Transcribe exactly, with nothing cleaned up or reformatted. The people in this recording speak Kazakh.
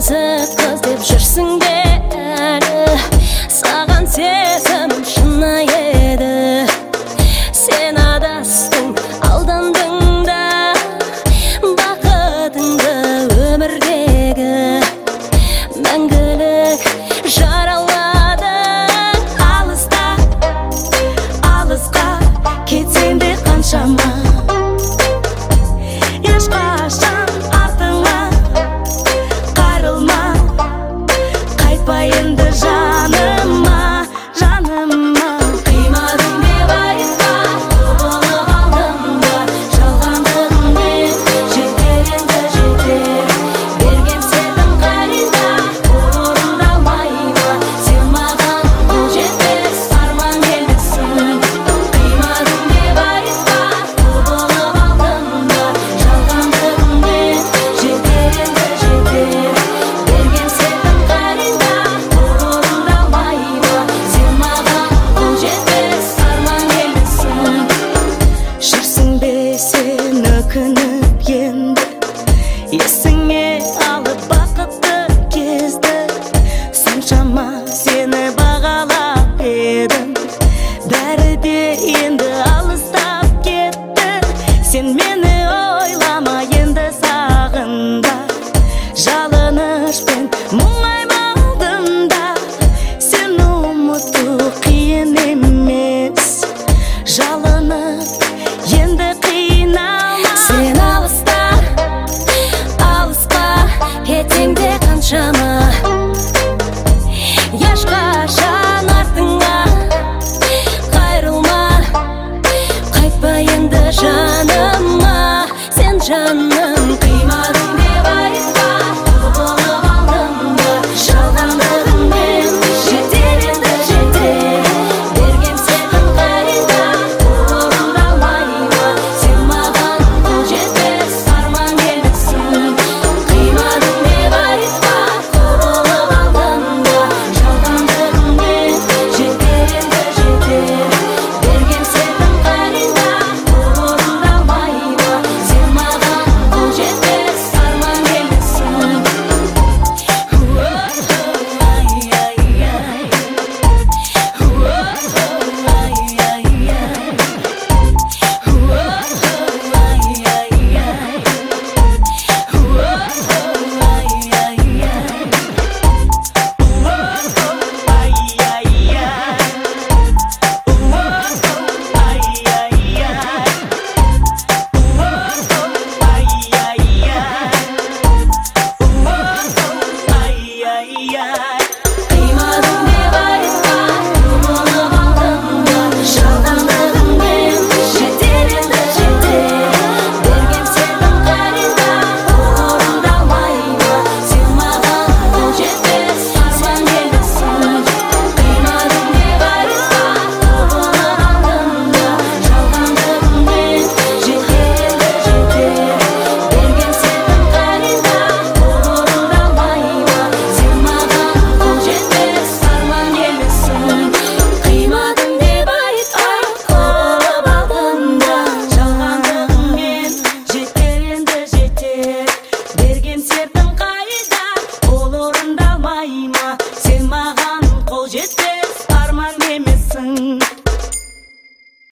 нәзік қыз деп жүрсің бе әлі? Саған сезімім шынайы еді. Сен адастың, алдандың да, бақытыңды өмірдегі мәңгілік жараладың. Алыста, алысқа кетсең де қаншама, ешқашан артыңа қарылма. Қайтпа енді жаныма, жаныма. Қимадың деп айтпа, құбылып алдым да, жалғандығыңмен жетер енді жетер. Берген сенің қайда, орындалмай ма? Сен маған қол жетпес арман елдісің. Қимадың деп айтпа, құбылып алдым да, жалғандығыңмен жетер енді жетер. Берген сенің қайда, орындалмай ма? Сен маған қол жетпес арман елдісің. Жүрсің бе сен өкініп енді, есіңе алып бақытты кезді. Соншама сені бағалап едім, бәрі де енді алыстап кетті. Сен мені ойлама енді сағында, жалынышпен мұңаймалдым да. Сені ұмыту қиын емес, жалынып енді қиналма. Сен алыста, алысқа кетсең де қаншама,